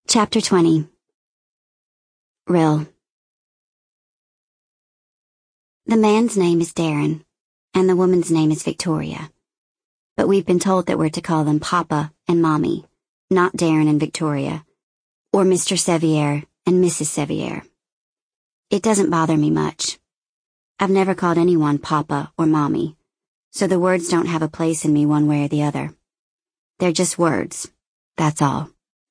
Chapter 20. Rill. The man's name is Darren, and the woman's name is Victoria. But we've been told that we're to call them Papa and Mommy, not Darren and Victoria, or Mr. Sevier and Mrs. Sevier. It doesn't bother me much. I've never called anyone Papa or Mommy, so the words don't have a place in me one way or the other. They're just words, that's all.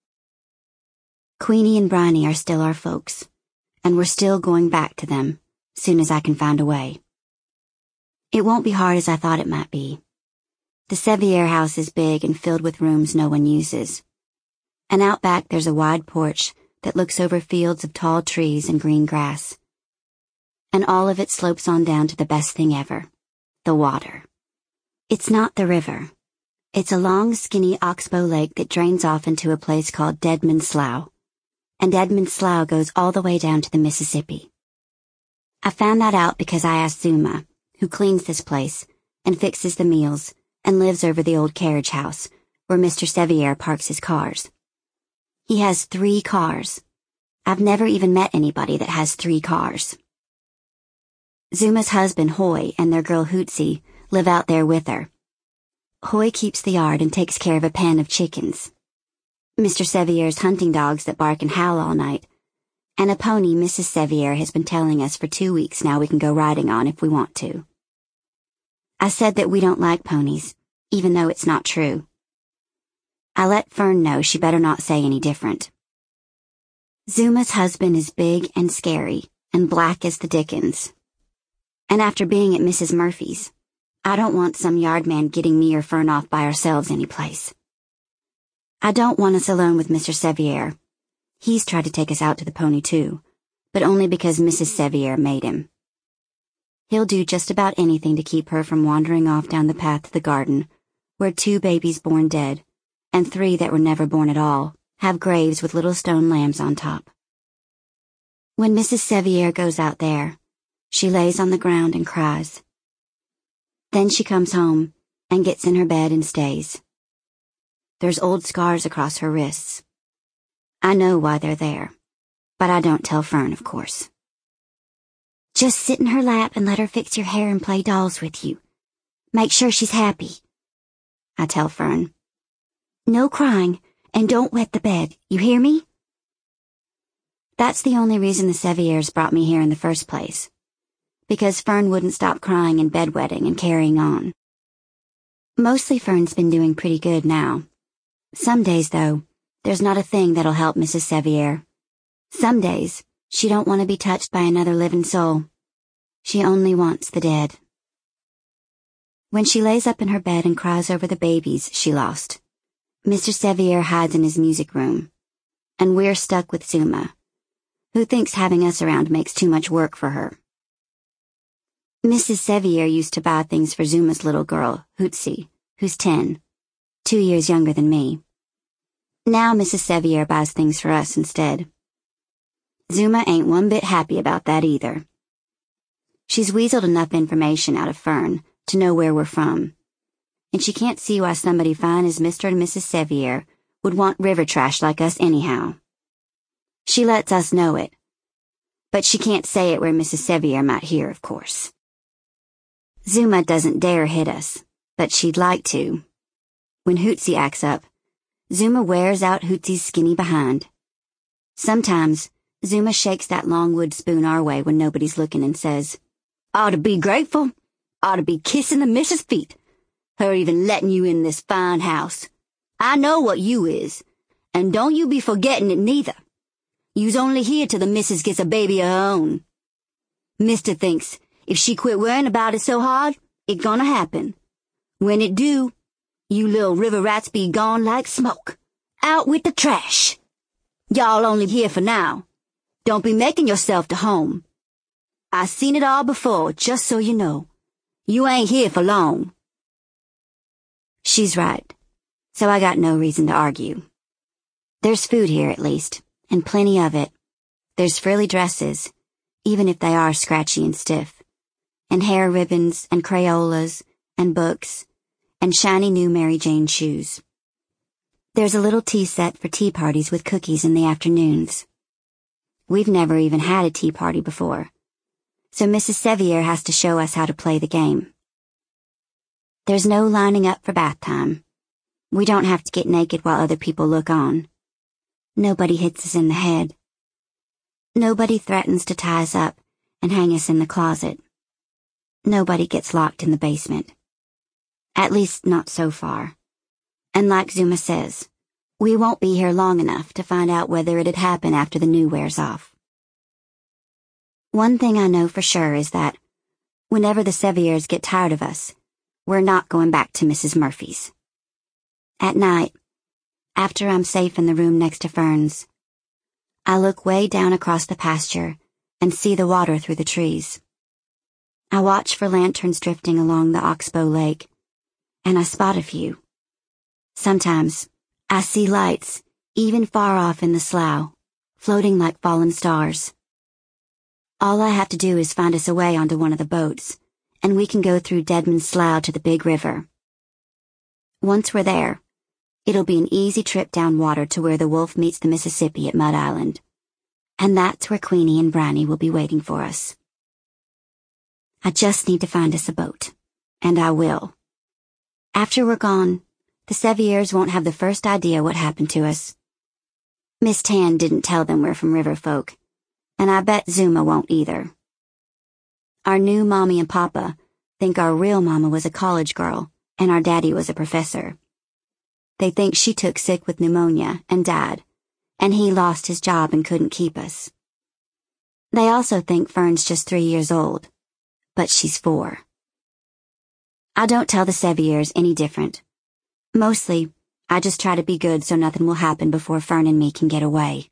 Queenie and Bryony are still our folks, and we're still going back to them, soon as I can find a way. It won't be hard as I thought it might be. The Sevier house is big and filled with rooms no one uses. And out back there's a wide porch that looks over fields of tall trees and green grass. And all of it slopes on down to the best thing ever, the water. It's not the river. It's a long, skinny oxbow lake that drains off into a place called Deadman Slough. And Deadman Slough goes all the way down to the Mississippi. I found that out because I asked Zuma, who cleans this place and fixes the meals and lives over the old carriage house where Mr. Sevier parks his cars. He has 3 cars. I've never even met anybody that has 3 cars. Zuma's husband, Hoy, and their girl, Hootsie, live out there with her. Hoy keeps the yard and takes care of a pen of chickens. Mr. Sevier's hunting dogs that bark and howl all night, and a pony Mrs. Sevier has been telling us for 2 weeks now we can go riding on if we want to. I said that we don't like ponies, even though it's not true. I let Fern know she better not say any different. Zuma's husband is big and scary and black as the dickens. And after being at Mrs. Murphy's, I don't want some yard man getting me or Fern off by ourselves anyplace. I don't want us alone with Mr. Sevier. He's tried to take us out to the pony too, but only because Mrs. Sevier made him. He'll do just about anything to keep her from wandering off down the path to the garden, where 2 babies born dead, and 3 that were never born at all, have graves with little stone lambs on top. When Mrs. Sevier goes out there, she lays on the ground and cries. Then she comes home and gets in her bed and stays. There's old scars across her wrists. I know why they're there, but I don't tell Fern, of course. Just sit in her lap and let her fix your hair and play dolls with you. Make sure she's happy, I tell Fern. No crying, and don't wet the bed, you hear me? That's the only reason the Seviers brought me here in the first place, because Fern wouldn't stop crying and bedwetting and carrying on. Mostly Fern's been doing pretty good now. Some days, though, there's not a thing that'll help Mrs. Sevier. Some days, she don't want to be touched by another living soul. She only wants the dead. When she lays up in her bed and cries over the babies she lost, Mr. Sevier hides in his music room, and we're stuck with Zuma, who thinks having us around makes too much work for her. Mrs. Sevier used to buy things for Zuma's little girl, Hootsie, who's 10, 2 years younger than me. Now Mrs. Sevier buys things for us instead. Zuma ain't one bit happy about that either. She's weaseled enough information out of Fern to know where we're from, and she can't see why somebody fine as Mr. and Mrs. Sevier would want river trash like us anyhow. She lets us know it, but she can't say it where Mrs. Sevier might hear, of course. Zuma doesn't dare hit us, but she'd like to. When Hootsie acts up, Zuma wears out Hootsie's skinny behind. Sometimes, Zuma shakes that long wood spoon our way when nobody's looking and says, "Ought to be grateful. Ought to be kissing the missus' feet. Her even letting you in this fine house. I know what you is, and don't you be forgetting it neither. You's only here till the missus gets a baby of her own. Mister thinks if she quit worrying about it so hard, it gonna happen. When it do, you little river rats be gone like smoke. Out with the trash. Y'all only here for now. Don't be making yourself to home. I seen it all before, just so you know. You ain't here for long." She's right, so I got no reason to argue. There's food here at least, and plenty of it. There's frilly dresses, even if they are scratchy and stiff, and hair ribbons and Crayolas and books and shiny new Mary Jane shoes. There's a little tea set for tea parties with cookies in the afternoons. We've never even had a tea party before, so Mrs. Sevier has to show us how to play the game. There's no lining up for bath time. We don't have to get naked while other people look on. Nobody hits us in the head. Nobody threatens to tie us up and hang us in the closet. Nobody gets locked in the basement. At least not so far. And like Zuma says, we won't be here long enough to find out whether it'd happen after the new wears off. One thing I know for sure is that whenever the Seviers get tired of us, we're not going back to Mrs. Murphy's. At night, after I'm safe in the room next to Fern's, I look way down across the pasture and see the water through the trees. I watch for lanterns drifting along the Oxbow Lake, and I spot a few. Sometimes, I see lights, even far off in the slough, floating like fallen stars. All I have to do is find us a way onto one of the boats, and we can go through Deadman's Slough to the big river. Once we're there, it'll be an easy trip down water to where the Wolf meets the Mississippi at Mud Island, and that's where Queenie and Briny will be waiting for us. I just need to find us a boat, and I will. After we're gone, the Seviers won't have the first idea what happened to us. Miss Tan didn't tell them we're from river folk, and I bet Zuma won't either. Our new mommy and papa think our real mama was a college girl and our daddy was a professor. They think she took sick with pneumonia and died, and he lost his job and couldn't keep us. They also think Fern's just 3 years old, but she's 4. I don't tell the Seviers any different. Mostly, I just try to be good so nothing will happen before Fern and me can get away.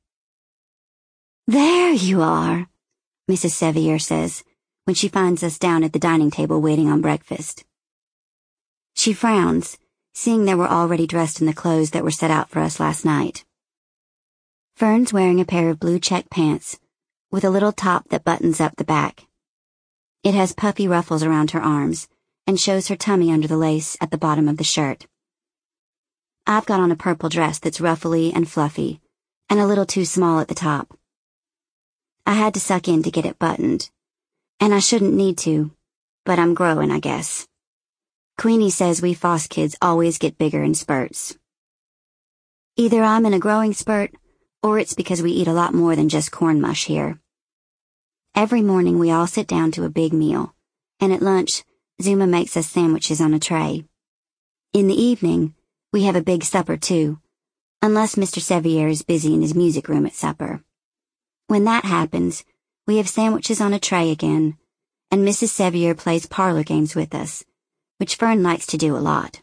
"There you are," Mrs. Sevier says when she finds us down at the dining table waiting on breakfast. She frowns, seeing that we're already dressed in the clothes that were set out for us last night. Fern's wearing a pair of blue check pants with a little top that buttons up the back. It has puffy ruffles around her arms and shows her tummy under the lace at the bottom of the shirt. I've got on a purple dress that's ruffly and fluffy and a little too small at the top. I had to suck in to get it buttoned, and I shouldn't need to, but I'm growing, I guess. Queenie says we Foss kids always get bigger in spurts. Either I'm in a growing spurt, or it's because we eat a lot more than just corn mush here. Every morning we all sit down to a big meal, and at lunch, Zuma makes us sandwiches on a tray. In the evening, we have a big supper too, unless Mr. Sevier is busy in his music room at supper. When that happens, we have sandwiches on a tray again, and Mrs. Sevier plays parlor games with us, which Fern likes to do a lot.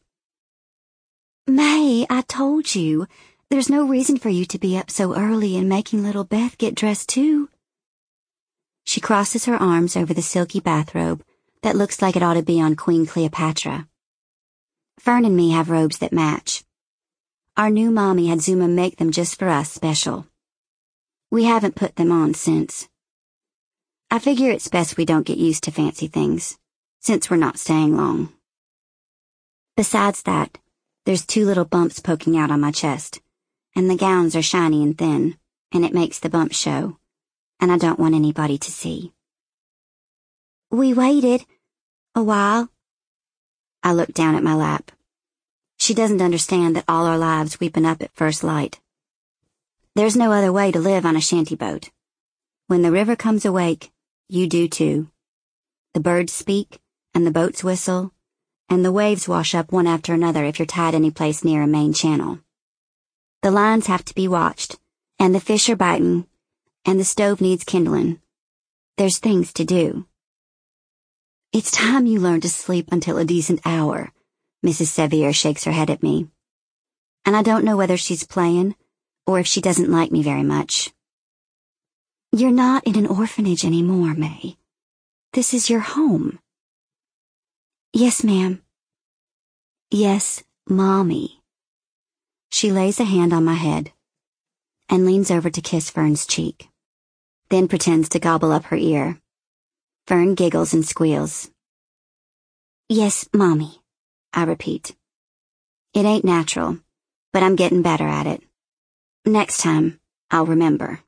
"May, I told you, there's no reason for you to be up so early and making little Beth get dressed too." She crosses her arms over the silky bathrobe that looks like it ought to be on Queen Cleopatra. Fern and me have robes that match. Our new mommy had Zuma make them just for us special. We haven't put them on since. I figure it's best we don't get used to fancy things, since we're not staying long. Besides that, there's 2 little bumps poking out on my chest, and the gowns are shiny and thin, and it makes the bumps show, and I don't want anybody to see. "We waited a while." I look down at my lap. She doesn't understand that all our lives we've been up at first light. There's no other way to live on a shanty boat. When the river comes awake, you do too. The birds speak, and the boats whistle, and the waves wash up one after another if you're tied any place near a main channel. The lines have to be watched, and the fish are biting, and the stove needs kindling. There's things to do. "It's time you learned to sleep until a decent hour," Mrs. Sevier shakes her head at me. And I don't know whether she's playing, or if she doesn't like me very much. "You're not in an orphanage anymore, May. This is your home." "Yes, ma'am." "Yes, Mommy." She lays a hand on my head and leans over to kiss Fern's cheek, then pretends to gobble up her ear. Fern giggles and squeals. "Yes, Mommy," I repeat. It ain't natural, but I'm getting better at it. Next time, I'll remember.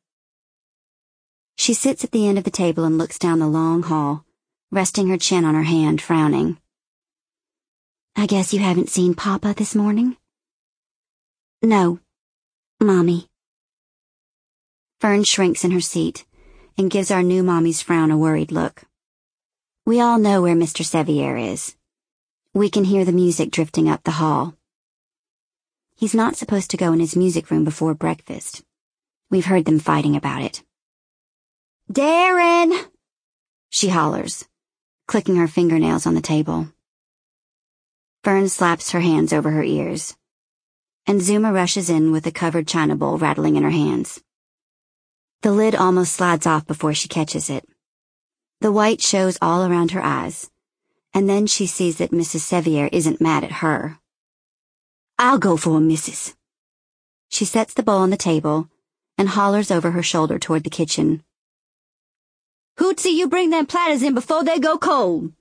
She sits at the end of the table and looks down the long hall, resting her chin on her hand, frowning. I guess you haven't seen Papa this morning? No, Mommy. Fern shrinks in her seat and gives our new mommy's frown a worried look. We all know where Mr. Sevier is. We can hear the music drifting up the hall. He's not supposed to go in his music room before breakfast. We've heard them fighting about it. Darren! She hollers, clicking her fingernails on the table. Fern slaps her hands over her ears, and Zuma rushes in with a covered china bowl rattling in her hands. The lid almost slides off before she catches it. The white shows all around her eyes, and then she sees that Mrs. Sevier isn't mad at her. I'll go for him, missus. She sets the bowl on the table and hollers over her shoulder toward the kitchen. Hootsy, you bring them platters in before they go cold.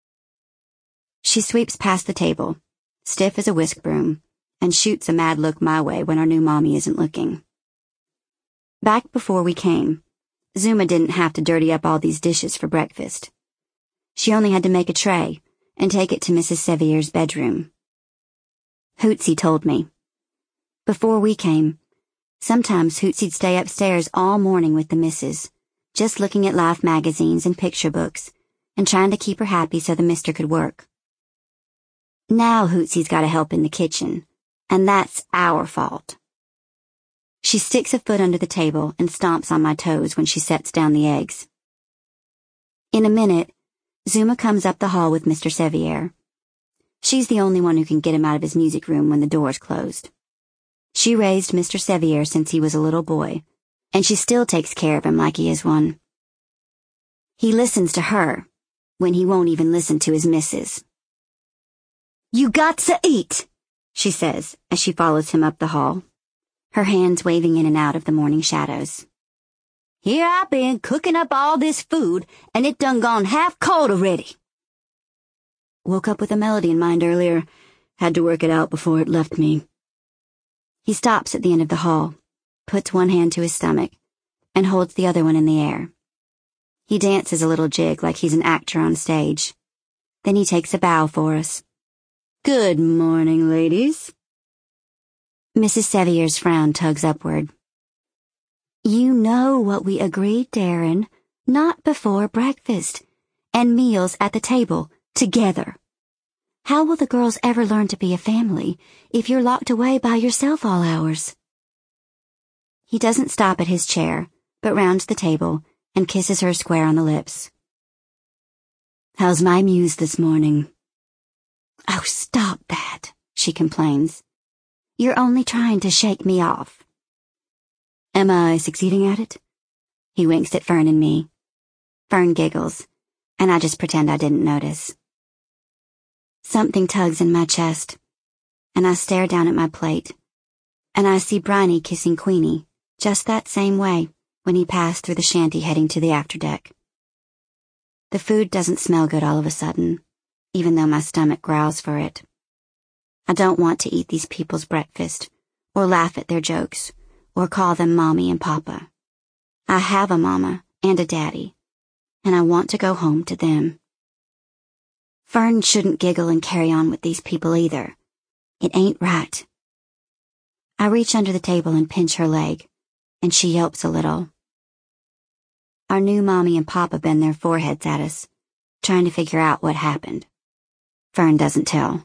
She sweeps past the table, stiff as a whisk broom, and shoots a mad look my way when our new mommy isn't looking. Back before we came, Zuma didn't have to dirty up all these dishes for breakfast. She only had to make a tray and take it to Mrs. Sevier's bedroom. Hootsy told me. Before we came, sometimes Hootsy'd stay upstairs all morning with the missus, just looking at Life magazines and picture books, and trying to keep her happy so the mister could work. Now Hootsy's got to help in the kitchen, and that's our fault. She sticks a foot under the table and stomps on my toes when she sets down the eggs. In a minute, Zuma comes up the hall with Mr. Sevier. She's the only one who can get him out of his music room when the door's closed. She raised Mr. Sevier since he was a little boy, and she still takes care of him like he is one. He listens to her when he won't even listen to his missus. You got to eat, she says as she follows him up the hall, her hands waving in and out of the morning shadows. Here I been cooking up all this food, and it done gone half cold already. Woke up with a melody in mind earlier. Had to work it out before it left me. He stops at the end of the hall, puts one hand to his stomach, and holds the other one in the air. He dances a little jig like he's an actor on stage. Then he takes a bow for us. Good morning, ladies. Mrs. Sevier's frown tugs upward. You know what we agreed, Darren. Not before breakfast, and meals at the table, together. How will the girls ever learn to be a family if you're locked away by yourself all hours? He doesn't stop at his chair, but rounds the table and kisses her square on the lips. How's my muse this morning? Oh, stop that, she complains. You're only trying to shake me off. Am I succeeding at it? He winks at Fern and me. Fern giggles, and I just pretend I didn't notice. Something tugs in my chest, and I stare down at my plate, and I see Bryony kissing Queenie just that same way when he passed through the shanty heading to the afterdeck. The food doesn't smell good all of a sudden, even though my stomach growls for it. I don't want to eat these people's breakfast, or laugh at their jokes, or call them Mommy and Papa. I have a mama and a daddy, and I want to go home to them. Fern shouldn't giggle and carry on with these people either. It ain't right. I reach under the table and pinch her leg, and she yelps a little. Our new Mommy and Papa bend their foreheads at us, trying to figure out what happened. Fern doesn't tell.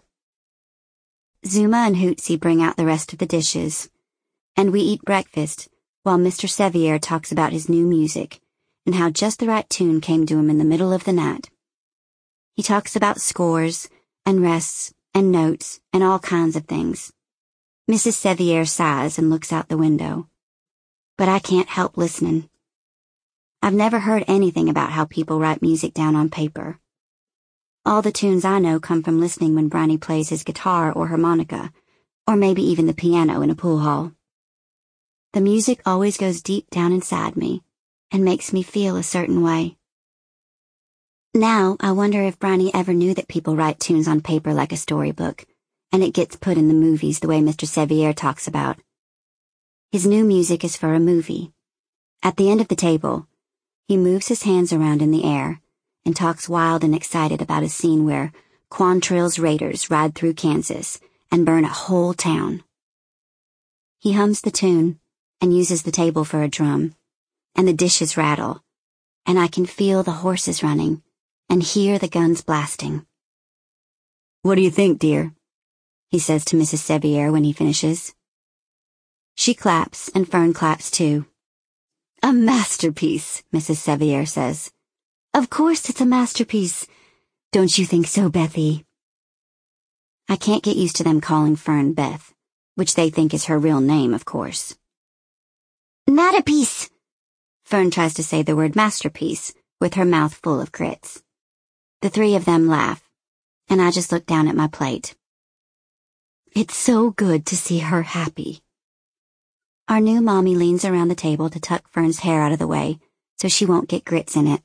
Zuma and Hootsy bring out the rest of the dishes, and we eat breakfast while Mr. Sevier talks about his new music and how just the right tune came to him in the middle of the night. He talks about scores and rests and notes and all kinds of things. Mrs. Sevier sighs and looks out the window. But I can't help listening. I've never heard anything about how people write music down on paper. All the tunes I know come from listening when Bryony plays his guitar or harmonica, or maybe even the piano in a pool hall. The music always goes deep down inside me and makes me feel a certain way. Now I wonder if Bryony ever knew that people write tunes on paper like a storybook, and it gets put in the movies the way Mr. Sevier talks about. His new music is for a movie. At the end of the table, he moves his hands around in the air and talks wild and excited about a scene where Quantrill's raiders ride through Kansas and burn a whole town. He hums the tune and uses the table for a drum, and the dishes rattle, and I can feel the horses running and hear the guns blasting. "What do you think, dear?" he says to Mrs. Sevier when he finishes. She claps, and Fern claps too. "A masterpiece," Mrs. Sevier says. "Of course it's a masterpiece. Don't you think so, Bethy?" I can't get used to them calling Fern Beth, which they think is her real name, of course. "Masterpiece!" Fern tries to say the word masterpiece with her mouth full of grits. The three of them laugh, and I just look down at my plate. It's so good to see her happy. Our new mommy leans around the table to tuck Fern's hair out of the way so she won't get grits in it.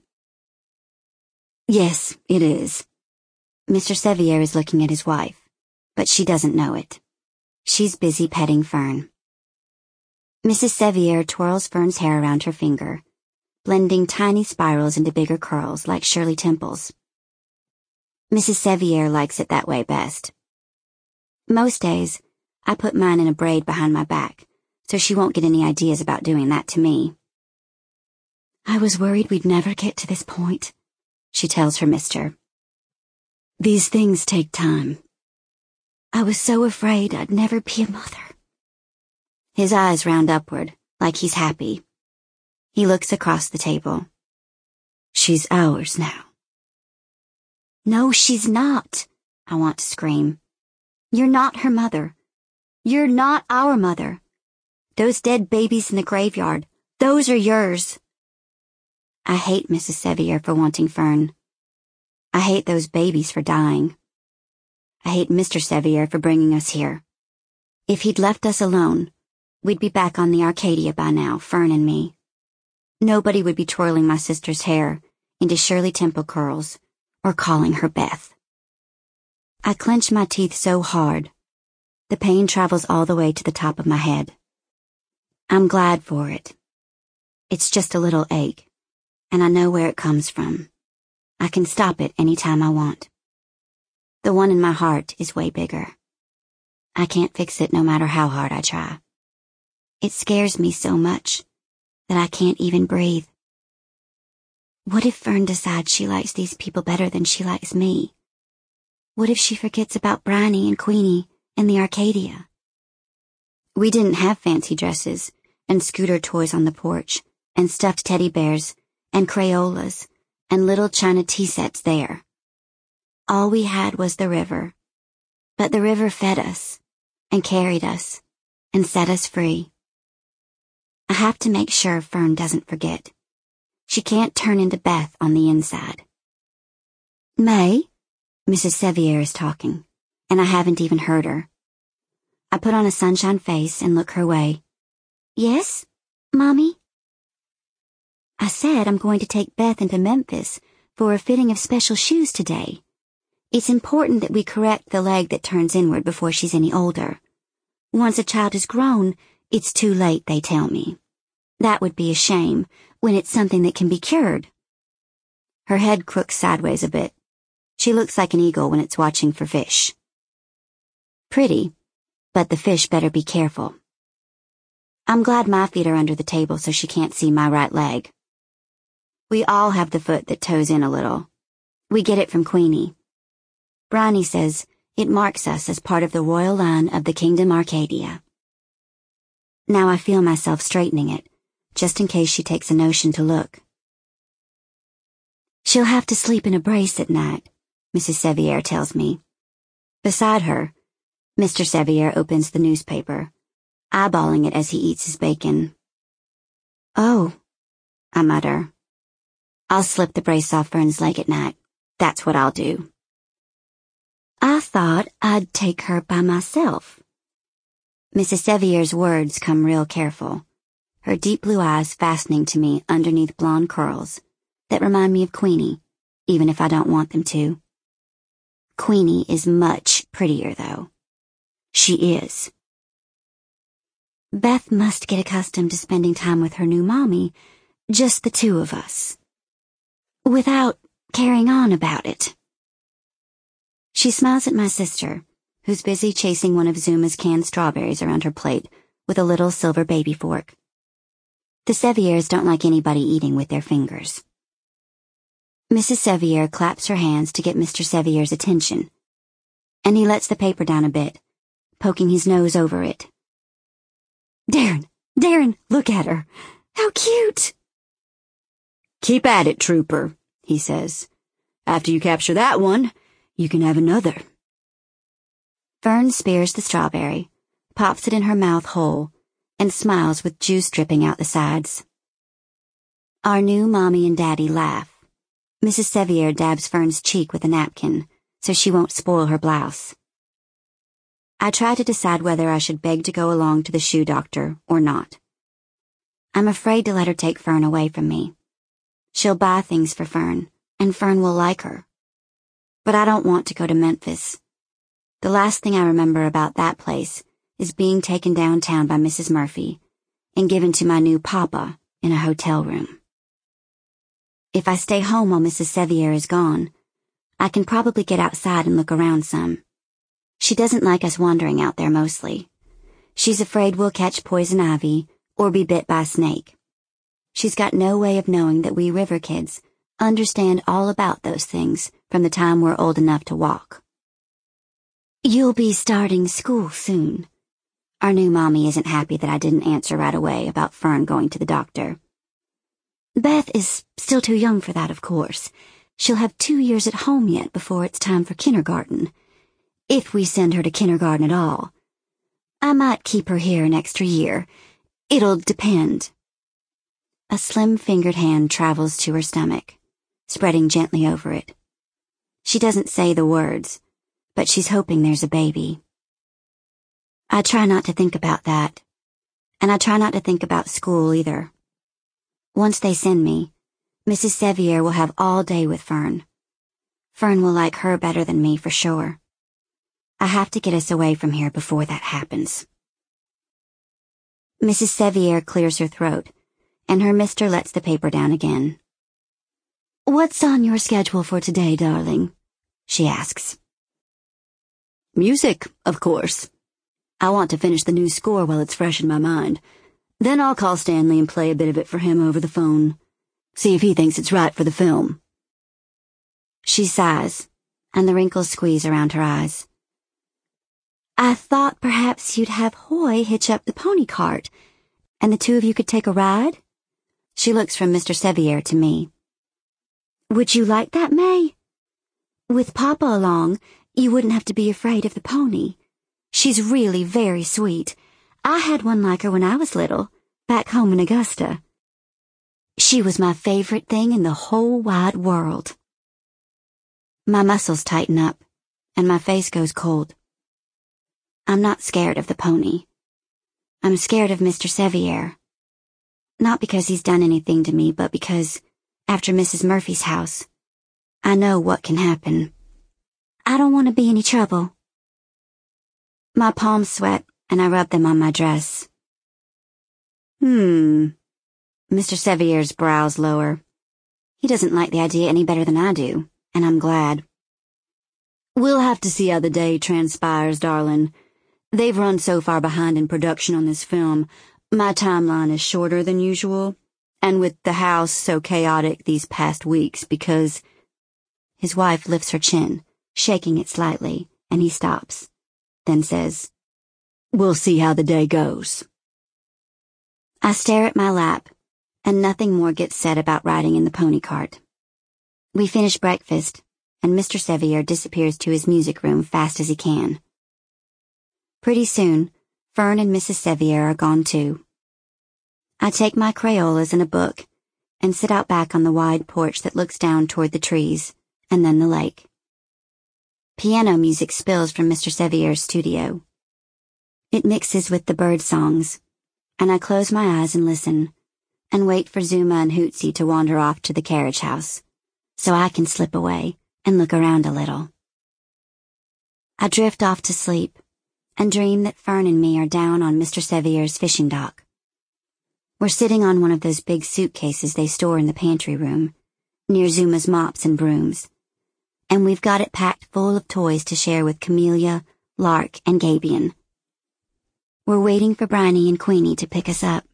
"Yes, it is." Mr. Sevier is looking at his wife, but she doesn't know it. She's busy petting Fern. Mrs. Sevier twirls Fern's hair around her finger, blending tiny spirals into bigger curls like Shirley Temple's. Mrs. Sevier likes it that way best. Most days, I put mine in a braid behind my back, so she won't get any ideas about doing that to me. "I was worried we'd never get to this point," she tells her mister. "These things take time. I was so afraid I'd never be a mother." His eyes round upward, like he's happy. He looks across the table. "She's ours now." "No, she's not," I want to scream. "You're not her mother. You're not our mother. Those dead babies in the graveyard, those are yours." I hate Mrs. Sevier for wanting Fern. I hate those babies for dying. I hate Mr. Sevier for bringing us here. If he'd left us alone, we'd be back on the Arcadia by now, Fern and me. Nobody would be twirling my sister's hair into Shirley Temple curls or calling her Beth. I clench my teeth so hard, the pain travels all the way to the top of my head. I'm glad for it. It's just a little ache, and I know where it comes from. I can stop it any time I want. The one in my heart is way bigger. I can't fix it no matter how hard I try. It scares me so much that I can't even breathe. What if Fern decides she likes these people better than she likes me? What if she forgets about Bryony and Queenie and the Arcadia? We didn't have fancy dresses and scooter toys on the porch and stuffed teddy bears and Crayolas and little china tea sets there. All we had was the river, but the river fed us and carried us and set us free. I have to make sure Fern doesn't forget. She can't turn into Beth on the inside. "May?" Mrs. Sevier is talking, and I haven't even heard her. I put on a sunshine face and look her way. "Yes, Mommy?" "I said I'm going to take Beth into Memphis for a fitting of special shoes today. It's important that we correct the leg that turns inward before she's any older. Once a child is grown, it's too late, they tell me. That would be a shame when it's something that can be cured." Her head crooks sideways a bit. She looks like an eagle when it's watching for fish. Pretty, but the fish better be careful. I'm glad my feet are under the table so she can't see my right leg. We all have the foot that toes in a little. We get it from Queenie. Bryony says it marks us as part of the royal line of the Kingdom Arcadia. Now I feel myself straightening it, just in case she takes a notion to look. "She'll have to sleep in a brace at night," Mrs. Sevier tells me. Beside her, Mr. Sevier opens the newspaper, eyeballing it as he eats his bacon. "Oh," I mutter. "I'll slip the brace off Fern's leg at night. That's what I'll do." "I thought I'd take her by myself." Mrs. Sevier's words come real careful, her deep blue eyes fastening to me underneath blonde curls that remind me of Queenie, even if I don't want them to. Queenie is much prettier, though. She is. Beth must get accustomed to spending time with her new mommy, just the two of us, without carrying on about it. She smiles at my sister, who's busy chasing one of Zuma's canned strawberries around her plate with a little silver baby fork. The Seviers don't like anybody eating with their fingers. Mrs. Sevier claps her hands to get Mr. Sevier's attention, and he lets the paper down a bit, poking his nose over it. Darren, look at her. How cute! Keep at it, Trooper, he says. After you capture that one, you can have another. Fern spears the strawberry, pops it in her mouth whole, and smiles with juice dripping out the sides. Our new mommy and daddy laugh. Mrs. Sevier dabs Fern's cheek with a napkin, so she won't spoil her blouse. I try to decide whether I should beg to go along to the shoe doctor or not. I'm afraid to let her take Fern away from me. She'll buy things for Fern, and Fern will like her. But I don't want to go to Memphis. The last thing I remember about that place is being taken downtown by Mrs. Murphy and given to my new papa in a hotel room. If I stay home while Mrs. Sevier is gone, I can probably get outside and look around some. She doesn't like us wandering out there mostly. She's afraid we'll catch poison ivy or be bit by a snake. She's got no way of knowing that we river kids understand all about those things from the time we're old enough to walk. You'll be starting school soon. Our new mommy isn't happy that I didn't answer right away about Fern going to the doctor. Beth is still too young for that, of course. She'll have 2 years at home yet before it's time for kindergarten. If we send her to kindergarten at all. I might keep her here an extra year. It'll depend. A slim-fingered hand travels to her stomach, spreading gently over it. She doesn't say the words, but she's hoping there's a baby. I try not to think about that, and I try not to think about school either. Once they send me, Mrs. Sevier will have all day with Fern. Fern will like her better than me for sure. I have to get us away from here before that happens. Mrs. Sevier clears her throat, and her mister lets the paper down again. What's on your schedule for today, darling? She asks. Music, of course. I want to finish the new score while it's fresh in my mind. Then I'll call Stanley and play a bit of it for him over the phone. See if he thinks it's right for the film. She sighs, and the wrinkles squeeze around her eyes. I thought perhaps you'd have Hoy hitch up the pony cart, and the two of you could take a ride? She looks from Mr. Sevier to me. Would you like that, May? With Papa along, you wouldn't have to be afraid of the pony. She's really very sweet. I had one like her when I was little, back home in Augusta. She was my favorite thing in the whole wide world. My muscles tighten up, and my face goes cold. I'm not scared of the pony. I'm scared of Mr. Sevier. Not because he's done anything to me, but because, after Mrs. Murphy's house, I know what can happen. I don't want to be any trouble. My palms sweat, and I rub them on my dress. Mr. Sevier's brows lower. He doesn't like the idea any better than I do, and I'm glad. We'll have to see how the day transpires, darling. They've run so far behind in production on this film, my timeline is shorter than usual, and with the house so chaotic these past weeks because... His wife lifts her chin, shaking it slightly, and he stops, then says, We'll see how the day goes. I stare at my lap, and nothing more gets said about riding in the pony cart. We finish breakfast, and Mr. Sevier disappears to his music room fast as he can. Pretty soon, Fern and Mrs. Sevier are gone too. I take my Crayolas and a book, and sit out back on the wide porch that looks down toward the trees, and then the lake. Piano music spills from Mr. Sevier's studio. It mixes with the bird songs, and I close my eyes and listen, and wait for Zuma and Hootsie to wander off to the carriage house, so I can slip away and look around a little. I drift off to sleep, and dream that Fern and me are down on Mr. Sevier's fishing dock. We're sitting on one of those big suitcases they store in the pantry room, near Zuma's mops and brooms, and we've got it packed full of toys to share with Camellia, Lark, and Gabion. We're waiting for Bryony and Queenie to pick us up.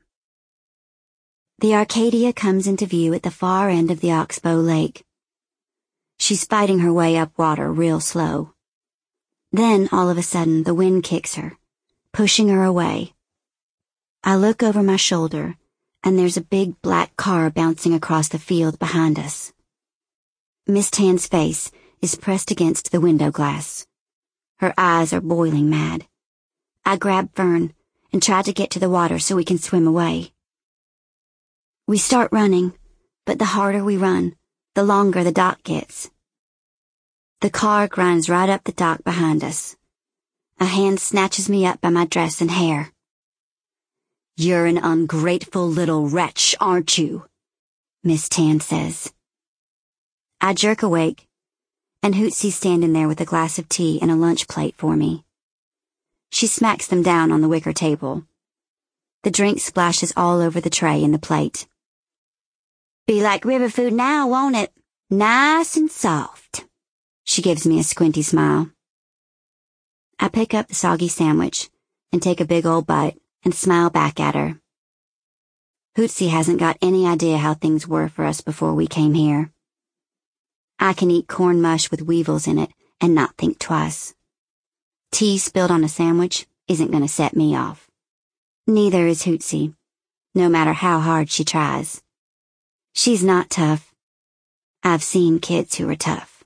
The Arcadia comes into view at the far end of the Oxbow Lake. She's fighting her way up water real slow. Then, all of a sudden, the wind kicks her, pushing her away. I look over my shoulder, and there's a big black car bouncing across the field behind us. Miss Tan's face is pressed against the window glass. Her eyes are boiling mad. I grab Fern and try to get to the water so we can swim away. We start running, but the harder we run, the longer the dock gets. The car grinds right up the dock behind us. A hand snatches me up by my dress and hair. "You're an ungrateful little wretch, aren't you?" Miss Tan says. I jerk awake, and Hootsy's standing there with a glass of tea and a lunch plate for me. She smacks them down on the wicker table. The drink splashes all over the tray and the plate. "Be like river food now, won't it? Nice and soft." She gives me a squinty smile. I pick up the soggy sandwich and take a big old bite and smile back at her. Hootsy hasn't got any idea how things were for us before we came here. I can eat corn mush with weevils in it and not think twice. Tea spilled on a sandwich isn't going to set me off. Neither is Hootsy, no matter how hard she tries. She's not tough. I've seen kids who are tough.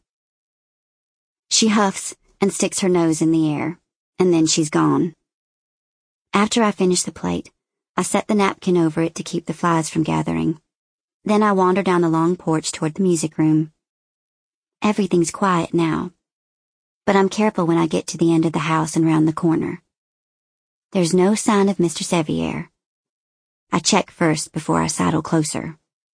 She huffs and sticks her nose in the air, and then she's gone. After I finish the plate, I set the napkin over it to keep the flies from gathering. Then I wander down the long porch toward the music room. Everything's quiet now, but I'm careful when I get to the end of the house and round the corner. There's no sign of Mr. Sevier. I check first before I sidle closer.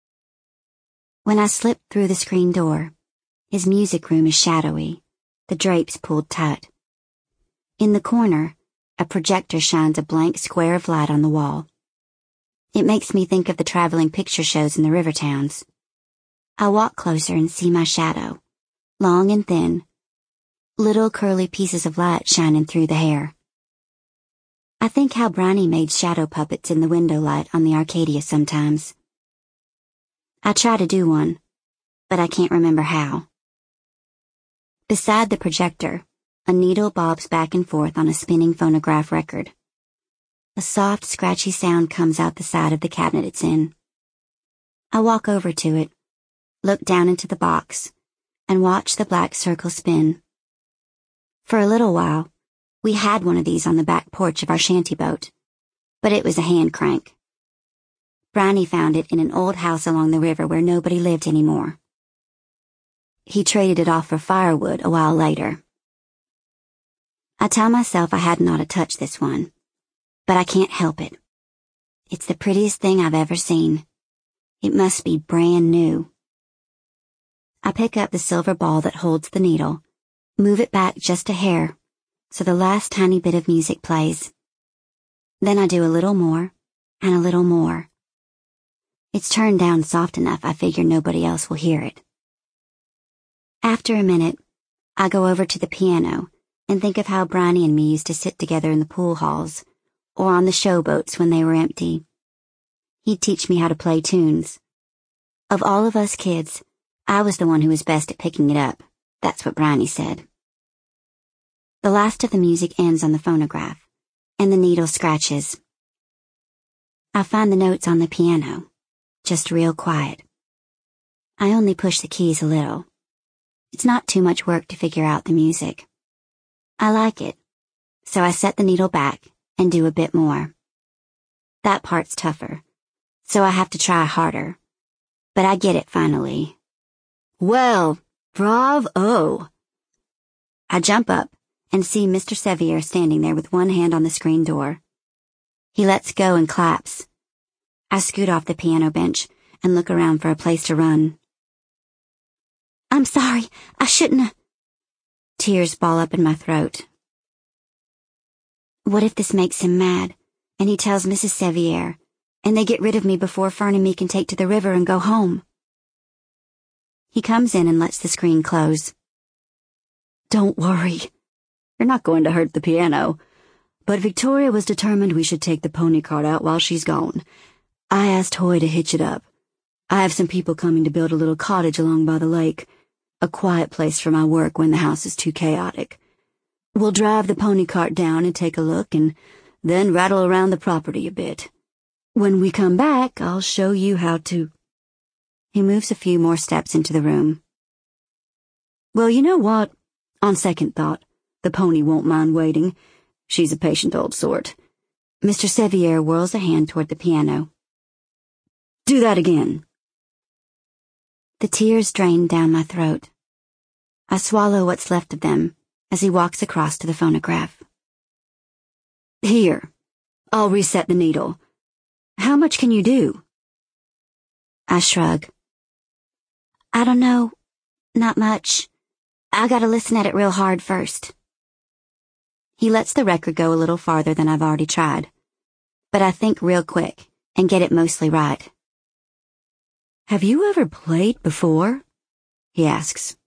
When I slip through the screen door, his music room is shadowy, the drapes pulled tight. In the corner, a projector shines a blank square of light on the wall. It makes me think of the traveling picture shows in the river towns. I walk closer and see my shadow, long and thin, little curly pieces of light shining through the hair. I think how Bryony made shadow puppets in the window light on the Arcadia sometimes. I try to do one, but I can't remember how. Beside the projector, a needle bobs back and forth on a spinning phonograph record. A soft, scratchy sound comes out the side of the cabinet it's in. I walk over to it, look down into the box, and watch the black circle spin. For a little while, we had one of these on the back porch of our shanty boat, but it was a hand crank. Bryony found it in an old house along the river where nobody lived anymore. He traded it off for firewood a while later. I tell myself I hadn't ought to touch this one, but I can't help it. It's the prettiest thing I've ever seen. It must be brand new. I pick up the silver ball that holds the needle, move it back just a hair, so the last tiny bit of music plays. Then I do a little more, and a little more. It's turned down soft enough I figure nobody else will hear it. After a minute, I go over to the piano and think of how Bryony and me used to sit together in the pool halls, or on the showboats when they were empty. He'd teach me how to play tunes. Of all of us kids, I was the one who was best at picking it up. That's what Bryony said. The last of the music ends on the phonograph, and the needle scratches. I find the notes on the piano, just real quiet. I only push the keys a little. It's not too much work to figure out the music. I like it, so I set the needle back and do a bit more. That part's tougher, so I have to try harder. But I get it finally. Well, bravo! I jump up and see Mr. Sevier standing there with one hand on the screen door. He lets go and claps. I scoot off the piano bench and look around for a place to run. I'm sorry, I shouldn't have. Tears ball up in my throat. What if this makes him mad, and he tells Mrs. Sevier, and they get rid of me before Fern and me can take to the river and go home? He comes in and lets the screen close. Don't worry. You're not going to hurt the piano. But Victoria was determined we should take the pony cart out while she's gone. I asked Hoy to hitch it up. I have some people coming to build a little cottage along by the lake, a quiet place for my work when the house is too chaotic. We'll drive the pony cart down and take a look and then rattle around the property a bit. When we come back, I'll show you how to... He moves a few more steps into the room. Well, you know what? On second thought, the pony won't mind waiting. She's a patient old sort. Mr. Sevier whirls a hand toward the piano. Do that again. The tears drain down my throat. I swallow what's left of them as he walks across to the phonograph. Here, I'll reset the needle. How much can you do? I shrug. I don't know. Not much. I gotta listen at it real hard first. He lets the record go a little farther than I've already tried, but I think real quick and get it mostly right. Have you ever played before? He asks.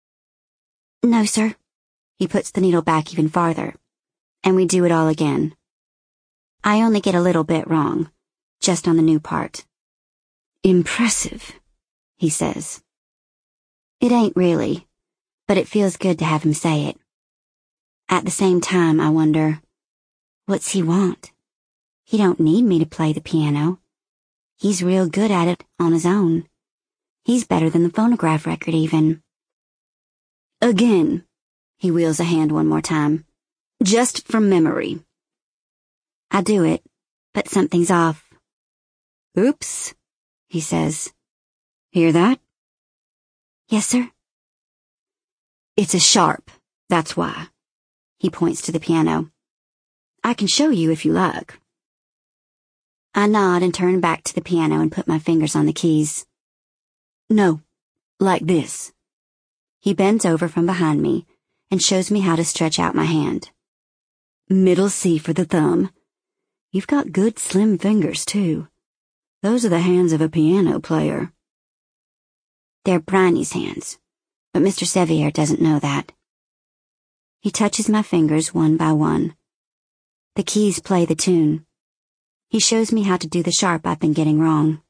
No, sir. He puts the needle back even farther, and we do it all again. I only get a little bit wrong, just on the new part. Impressive, he says. It ain't really, but it feels good to have him say it. At the same time, I wonder, what's he want? He don't need me to play the piano. He's real good at it on his own. He's better than the phonograph record even. Again, he wheels a hand one more time. Just from memory. I do it, but something's off. Oops, he says. Hear that? Yes, sir. It's a sharp, that's why. He points to the piano. I can show you if you like. I nod and turn back to the piano and put my fingers on the keys. No, like this. He bends over from behind me and shows me how to stretch out my hand. Middle C for the thumb. You've got good slim fingers, too. Those are the hands of a piano player. They're Bryony's hands, but Mr. Sevier doesn't know that. He touches my fingers one by one. The keys play the tune. He shows me how to do the sharp I've been getting wrong.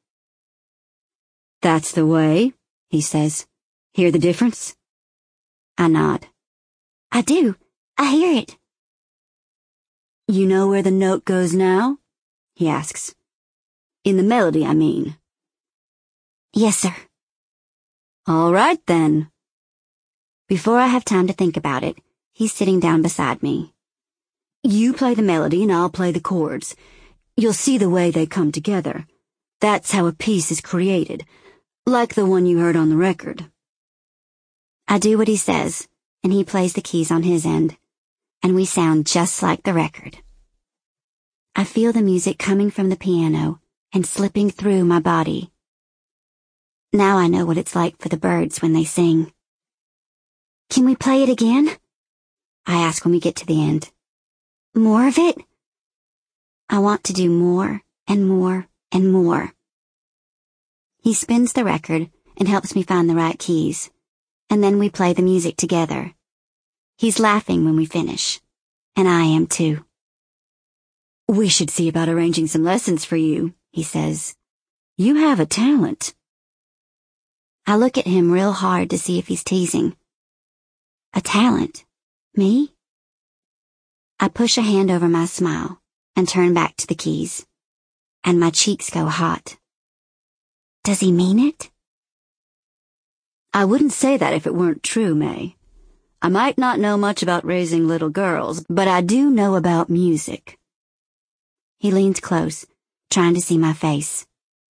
That's the way, he says. Hear the difference? I nod. I do. I hear it. You know where the note goes now? He asks. In the melody, I mean. Yes, sir. All right, then. Before I have time to think about it, he's sitting down beside me. You play the melody and I'll play the chords. You'll see the way they come together. That's how a piece is created, like the one you heard on the record. I do what he says, and he plays the keys on his end, and we sound just like the record. I feel the music coming from the piano and slipping through my body. Now I know what it's like for the birds when they sing. Can we play it again? I ask when we get to the end. More of it? I want to do more and more and more. He spins the record and helps me find the right keys, and then we play the music together. He's laughing when we finish, and I am too. We should see about arranging some lessons for you, he says. You have a talent. I look at him real hard to see if he's teasing. A talent? Me? I push a hand over my smile and turn back to the keys, and my cheeks go hot. Does he mean it? I wouldn't say that if it weren't true, May. I might not know much about raising little girls, but I do know about music. He leans close, trying to see my face.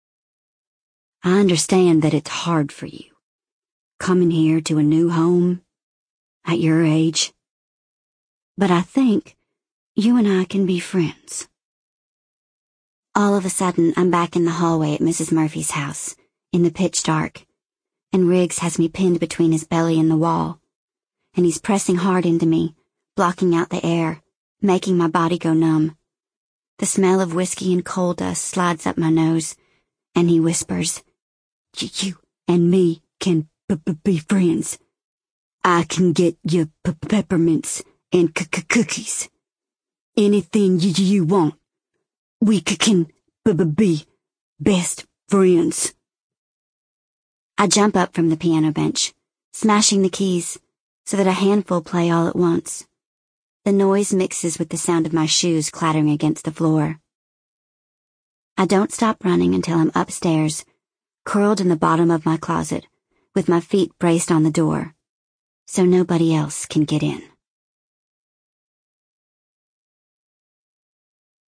I understand that it's hard for you, coming here to a new home, at your age. But I think you and I can be friends. All of a sudden, I'm back in the hallway at Mrs. Murphy's house, in the pitch dark, and Riggs has me pinned between his belly and the wall, and he's pressing hard into me, blocking out the air, making my body go numb. The smell of whiskey and coal dust slides up my nose, and he whispers, "You and me can be friends. I can get you peppermints and cookies. Anything you want. We can be best friends." I jump up from the piano bench, smashing the keys so that a handful play all at once. The noise mixes with the sound of my shoes clattering against the floor. I don't stop running until I'm upstairs, curled in the bottom of my closet, with my feet braced on the door, so nobody else can get in.